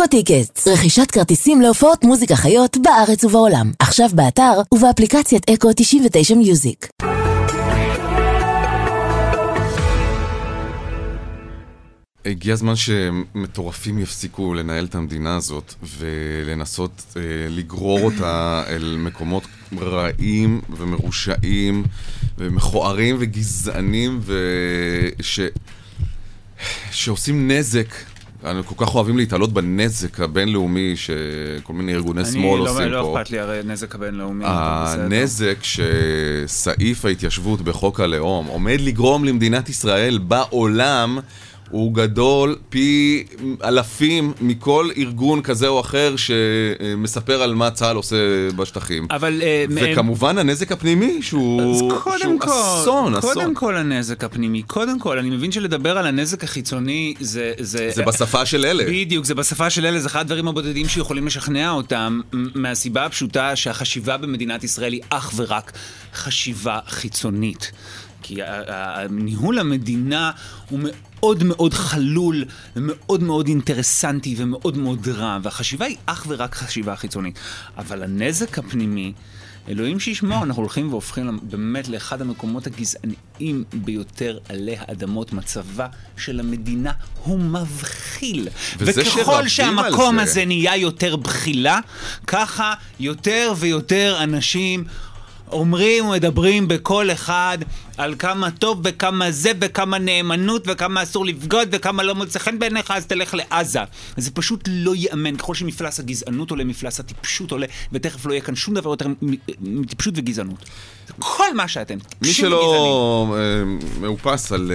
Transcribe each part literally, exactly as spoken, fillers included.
אקו טיקטס, רכישת כרטיסים להופעות מוזיקה חיות בארץ ובעולם. עכשיו באתר ובאפליקציית אקו תשעים ותשע מיוזיק. הגיע הזמן שמטורפים יפסיקו לנהל את המדינה הזאת ולנסות אה, לגרור אותה אל מקומות רעים ומרושעים ומכוערים וגזענים וש... שעושים נזק. אנחנו כל כך אוהבים להתעלות בנזק הבינלאומי שכל מיני ארגוני שמאל לא, עושים לא פה. לא אכפת לי הרי נזק הבינלאומי. הנזק שסעיף ההתיישבות בחוק הלאום עומד לגרום למדינת ישראל בעולם הוא גדול פי אלפים מכל ארגון כזה או אחר שמספר על מה צה"ל עושה בשטחים. אבל, וכמובן הנזק הפנימי שהוא, שהוא כל, אסון, קודם אסון. כל הנזק הפנימי, קודם כל, אני מבין שלדבר על הנזק החיצוני זה... זה, זה בשפה של אלה. בדיוק, זה בשפה של אלה, זה אחד הדברים הבודדים שיכולים לשכנע אותם, מהסיבה הפשוטה שהחשיבה במדינת ישראל היא אך ורק חשיבה חיצונית. כי ניהול המדינה הוא מאוד מאוד חלול, ומאוד מאוד אינטרסנטי, ומאוד מאוד רע, והחשיבה היא אך ורק חשיבה חיצונית. אבל הנזק הפנימי, אלוהים שישמור, אנחנו הולכים והופכים באמת לאחד המקומות הגזעניים ביותר עלי האדמות. מצבה של המדינה הוא מבחיל. וככל שהמקום הזה נהיה יותר בחילה, ככה יותר ויותר אנשים אומרים ומדברים בכל אחד על כמה טוב וכמה זה וכמה נאמנות וכמה אסור לבגוד וכמה לא מוצא חן בעיניך, אז תלך לעזה. זה פשוט לא יאמן. ככל שמפלס הגזענות עולה, מפלס הטיפשות עולה, ותכף לא יהיה כאן שום דבר יותר מטיפשות וגזענות. זה כל מה שאתם. מי שלא מאופס על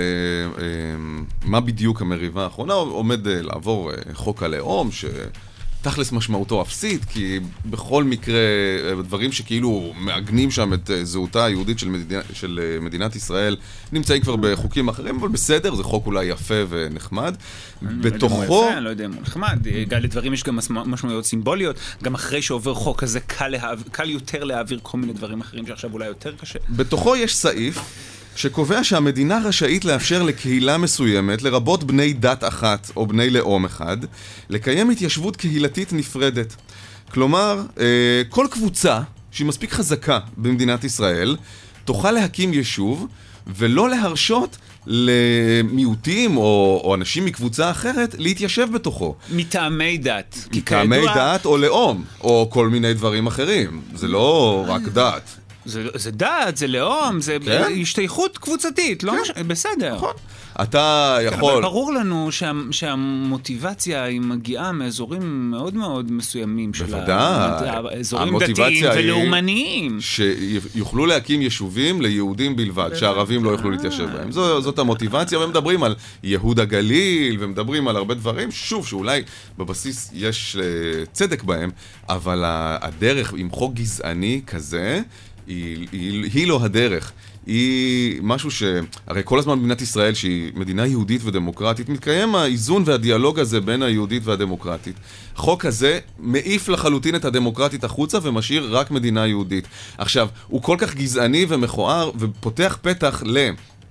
מה בדיוק המריבה האחרונה, עומד לעבור חוק הלאום ש... תכלס משמעותו אפסית, כי בכל מקרה, דברים שכאילו מעגנים שם את זהותה היהודית של, מדינה, של מדינת ישראל, נמצאים כבר בחוקים אחרים, אבל בסדר, זה חוק אולי יפה ונחמד. בתוכו... אני לא יודע אם הוא נחמד, לדברים יש גם משמעויות סימבוליות, גם אחרי שעובר חוק הזה, קל, להעביר, קל יותר להעביר כל מיני דברים אחרים שעכשיו אולי יותר קשה. בתוכו יש סעיף שקובע שהמדינה רשאית לאפשר לקהילה מסוימת, לרבות בני דת אחת או בני לאום אחד, לקיים התיישבות קהילתית נפרדת. כלומר, כל קבוצה שהיא מספיק חזקה במדינת ישראל, תוכל להקים יישוב ולא להרשות למיעוטים או, או אנשים מקבוצה אחרת להתיישב בתוכו. מטעמי דת. מטעמי כידוע... דת או לאום, או כל מיני דברים אחרים. זה לא רק דת. זה, זה דת, זה לאום, זה כן? השתייכות קבוצתית, לא כן? מש... בסדר. נכון. אתה יכול... אבל ברור לנו שה, שהמוטיבציה היא מגיעה מאזורים מאוד מאוד מסוימים. בוודאי. אזורים דתיים ולאומניים. שיוכלו להקים יישובים ליהודים בלבד, שהערבים לא יוכלו להתיישב בהם. זו, זאת המוטיבציה, והם מדברים על יהוד הגליל, ומדברים על הרבה דברים, שוב, שאולי בבסיס יש צדק בהם, אבל הדרך עם חוק גזעני כזה, היא, היא, היא לא הדרך. היא משהו ש... הרי כל הזמן במדינת ישראל, שהיא מדינה יהודית ודמוקרטית, מתקיים האיזון והדיאלוג הזה בין היהודית והדמוקרטית. החוק הזה מעיף לחלוטין את הדמוקרטית החוצה ומשאיר רק מדינה יהודית. עכשיו, הוא כל כך גזעני ומכוער ופותח פתח ל...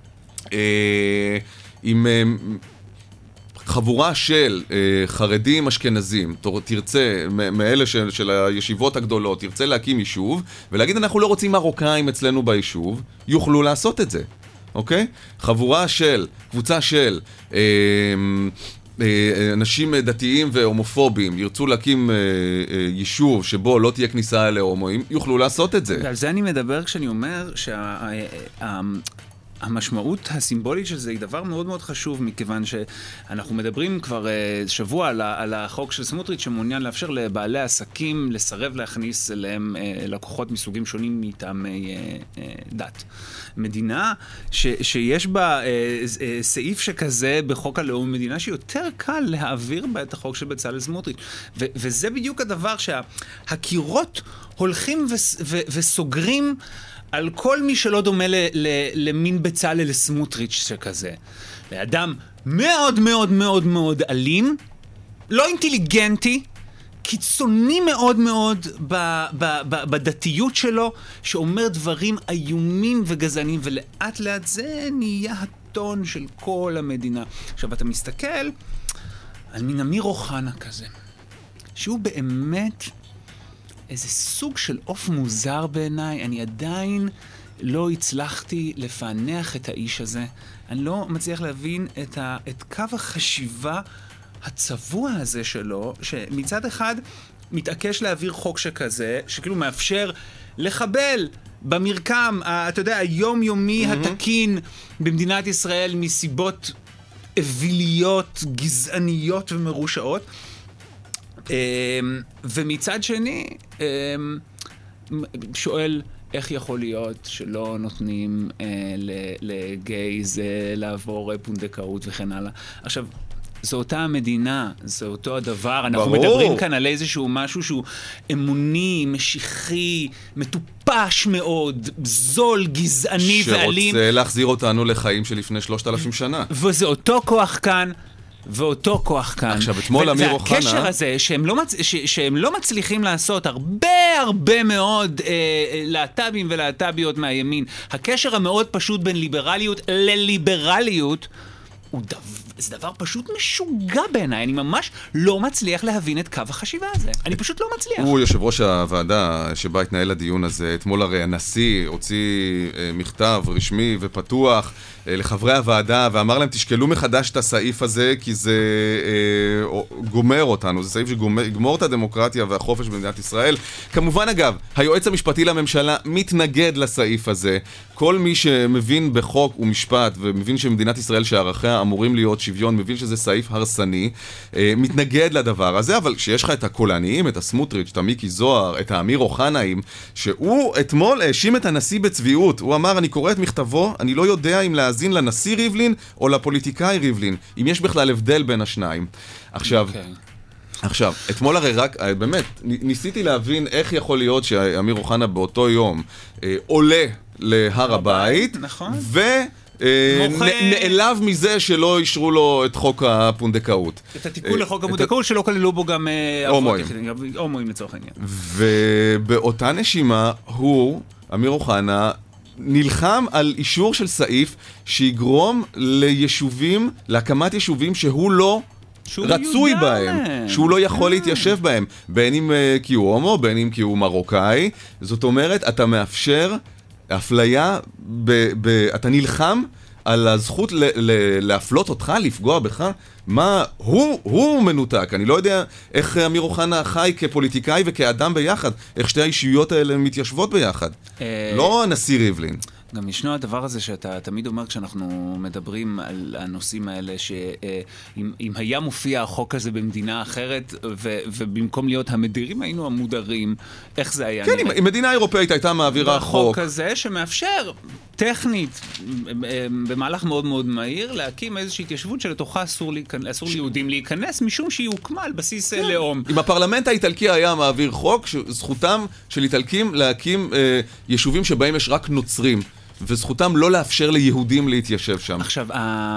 אה, עם... אה, חבורה של אה, חרדים אשכנזים, תרצה, מאלה של, של הישיבות הגדולות, תרצה להקים יישוב, ולהגיד אנחנו לא רוצים מרוקאים אצלנו ביישוב, יוכלו לעשות את זה, אוקיי? חבורה של, קבוצה של אה, אה, אנשים דתיים והומופובים, ירצו להקים אה, אה, יישוב שבו לא תהיה כניסה להומואים, יוכלו לעשות את זה. על זה אני מדבר כשאני אומר שה... המשמעות הסימבולית של זה היא דבר מאוד מאוד חשוב, מכיוון שאנחנו מדברים כבר שבוע על החוק של סמוטריץ' שמעוניין לאפשר לבעלי עסקים לסרב להכניס אליהם לקוחות מסוגים שונים מטעמי דת. מדינה ש, שיש בה סעיף שכזה בחוק הלאום, מדינה שיותר קל להעביר בה את החוק של בצלאל סמוטריץ'. ו, וזה בדיוק הדבר שהקירות הולכים ו, ו, וסוגרים על כל מי שלא דומה ל, ל, למין בצלאל סמוטריץ' שכזה. לאדם מאוד מאוד מאוד מאוד אלים, לא אינטליגנטי, קיצוני מאוד מאוד ב, ב, ב, בדתיות שלו, שאומר דברים איומים וגזענים, ולאט לאט זה נהיה הטון של כל המדינה. עכשיו אתה מסתכל על מין אמיר אוחנה כזה, שהוא באמת איזה סוג של אוף מוזר בעיניי. אני עדיין לא הצלחתי לפענח את האיש הזה. אני לא מצליח להבין את, ה, את קו החשיבה הצבוע הזה שלו, שמצד אחד מתעקש להעביר חוק שכזה, שכאילו מאפשר לחבל במרקם, אתה יודע, היומיומי mm-hmm. התקין במדינת ישראל מסיבות אוויליות, גזעניות ומרושעות. ומצד שני, שואל איך יכול להיות שלא נותנים לגייז לעבור פונדקאות וכן הלאה. עכשיו, זו אותה המדינה, זו אותו הדבר. אנחנו ברור. מדברים כאן על איזשהו משהו שהוא אמוני, משיחי, מטופש מאוד, זול, גזעני ואלים. שרוצה להחזיר אותנו לחיים שלפני שלושת אלפים שנה. וזה אותו כוח כאן, ואותו כוח כאן. עכשיו, אתמול אמיר אוחנה... והקשר הזה שהם לא, מצ... ש... שהם לא מצליחים לעשות הרבה הרבה מאוד אה, להט"בים ולהט"ביות מהימין. הקשר המאוד פשוט בין ליברליות לליברליות, הוא דבר, זה דבר פשוט משוגע בעיניי. אני ממש לא מצליח להבין את קו החשיבה הזה. אני פשוט לא מצליח. הוא יושב ראש הוועדה שבה התנהל הדיון הזה. אתמול הרי הנשיא הוציא אה, מכתב רשמי ופתוח אה, לחברי הוועדה, ואמר להם, תשקלו מחדש את הסעיף הזה, כי זה אה, גומר אותנו. זה סעיף שגומר את הדמוקרטיה והחופש במדינת ישראל. כמובן, אגב, היועץ המשפטי לממשלה מתנגד לסעיף הזה. כל מי שמבין בחוק ומשפט, ומבין שמדינת ישראל שערכיה אמורים להיות שוויון, מבין שזה סעיף הרסני, מתנגד לדבר הזה, אבל כשיש לך את הקולניים, את הסמוטריץ', את המיקי זוהר, את האמיר אוחנאים, שהוא אתמול האשים את הנשיא בצביעות. הוא אמר, אני קורא את מכתבו, אני לא יודע אם להאזין לנשיא ריבלין או לפוליטיקאי ריבלין, אם יש בכלל הבדל בין השניים. עכשיו... Okay. עכשיו, אתמול הרי רק, באמת, ניסיתי להבין איך יכול להיות שאמיר אוחנה באותו יום אה, עולה להר הבית, נכון. ו... נעלב מזה שלא אישרו לו את חוק הפונדקאות. את התיקון לחוק הפונדקאות שלא כללו בו גם הומואים. הומואים לצורך העניין. ובאותה נשימה הוא, אמיר אוחנה, נלחם על אישור של סעיף שיגרום ליישובים, להקמת יישובים שהוא לא רצוי בהם, שהוא לא יכול להתיישב בהם, בין אם כי הוא הומו, בין אם כי הוא מרוקאי. זאת אומרת, אתה מאפשר אפליה, ב, ב, אתה נלחם על הזכות ל, ל, להפלות אותך, לפגוע בך. מה, הוא, הוא מנותק. אני לא יודע איך אמיר אוחנה חי כפוליטיקאי וכאדם ביחד, איך שתי האישיות האלה מתיישבות ביחד. לא הנשיא ריבלין. גם ישנו הדבר הזה שאתה תמיד אומר כשאנחנו מדברים על הנושאים האלה, שאם היה מופיע החוק הזה במדינה אחרת, ו, ובמקום להיות המדירים היינו המודרים, איך זה היה? כן, אם מדינה אירופאית הייתה מעבירה חוק. החוק הזה שמאפשר טכנית, במהלך מאוד מאוד מהיר, להקים איזושהי התיישבות שלתוכה אסור, להיכנס, אסור ליהודים להיכנס, משום שהיא הוקמה על בסיס כן. לאום. אם הפרלמנט האיטלקי היה מעביר חוק, זכותם של איטלקים להקים אה, יישובים שבהם יש רק נוצרים, וזכותם לא לאפשר ליהודים להתיישב שם. עכשיו,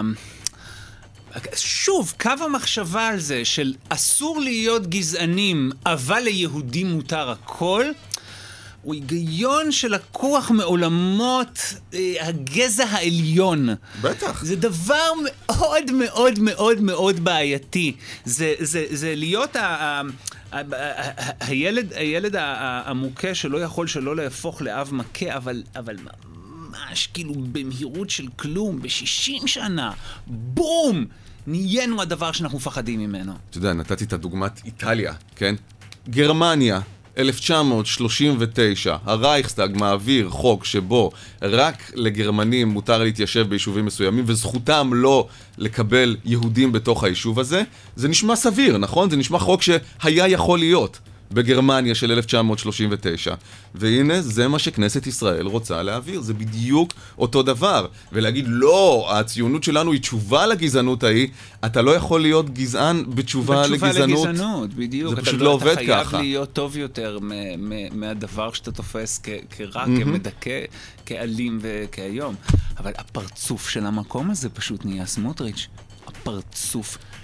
שוב, קו המחשבה על זה של אסור להיות גזענים, אבל ליהודים מותר הכל, הוא היגיון שלקוח מעולמות אה, הגזע העליון. בטח. זה דבר מאוד מאוד מאוד מאוד בעייתי. זה, זה, זה להיות ה... ה הילד, הילד המוכה שלא יכול שלא להפוך לאב מכה, אבל, אבל ממש כאילו במהירות של כלום, ב-שישים שנה, בום! נהיינו הדבר שאנחנו מפחדים ממנו. אתה יודע, נתתי את הדוגמת איטליה, כן? גרמניה, אלף תשע מאות שלושים ותשע, הרייכסטאג מעביר חוק שבו רק לגרמנים מותר להתיישב ביישובים מסוימים, וזכותם לא לקבל יהודים בתוך היישוב הזה. זה נשמע סביר, נכון? זה נשמע חוק שהיה יכול להיות בגרמניה של אלף תשע מאות שלושים ותשע. והנה, זה מה שכנסת ישראל רוצה להעביר. זה בדיוק אותו דבר. ולהגיד, לא, הציונות שלנו היא תשובה לגזענות ההיא, אתה לא יכול להיות גזען בתשובה לגזענות. בתשובה לגזענות, בדיוק. זה פשוט לא עובד ככה. אתה חייב להיות טוב יותר מהדבר שאתה תופס כרע, כמדכא, כאלים וכהיום. אבל הפרצוף של המקום הזה פשוט נהיה סמוטריץ'. הפרצוף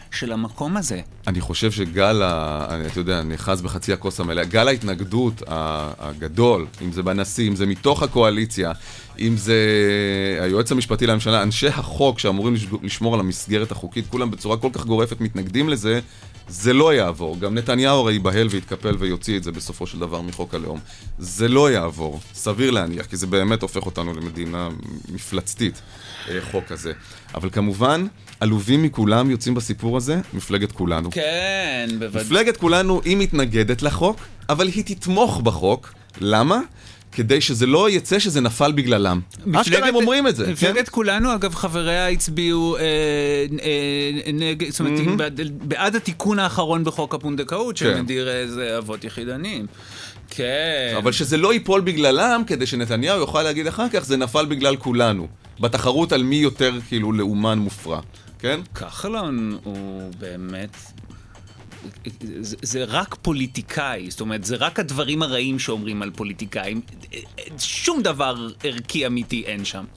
של המקום הזה. אני חושב שגל, אתה יודע, נחז בחצי הכוס המלאה, גל ההתנגדות הגדול, אם זה בנשיא, אם זה מתוך הקואליציה, אם זה היועץ המשפטי לממשלה, אנשי החוק שאמורים לשמור על המסגרת החוקית, כולם בצורה כל כך גורפת מתנגדים לזה, זה לא יעבור. גם נתניהו הרי ייבהל ויתקפל ויוציא את זה בסופו של דבר מחוק הלאום. זה לא יעבור, סביר להניח, כי זה באמת הופך אותנו למדינה מפלצתית, חוק הזה. אבל כמובן, עלובים מכולם יוצאים בסיפור הזה, מפלגת כולנו. כן, בוודאי. מפלגת כולנו היא מתנגדת לחוק, אבל היא תתמוך בחוק. למה? כדי שזה לא יצא שזה נפל בגללם. אשכרה הם אומרים את זה. מפלגת כולנו, אגב, חבריה הצביעו נגד, זאת אומרת, בעד התיקון האחרון בחוק הפונדקאות, שמדיר איזה אבות יחידנים. כן. אבל שזה לא ייפול בגללם, כדי שנתניהו יוכל להגיד אחר כך, זה נפל בגלל כולנו. בתחרות על מי יותר כאילו לאומן מופרע. כן? כחלון הוא באמת... זה, זה רק פוליטיקאי, זאת אומרת, זה רק הדברים הרעים שאומרים על פוליטיקאים. שום דבר ערכי אמיתי אין שם.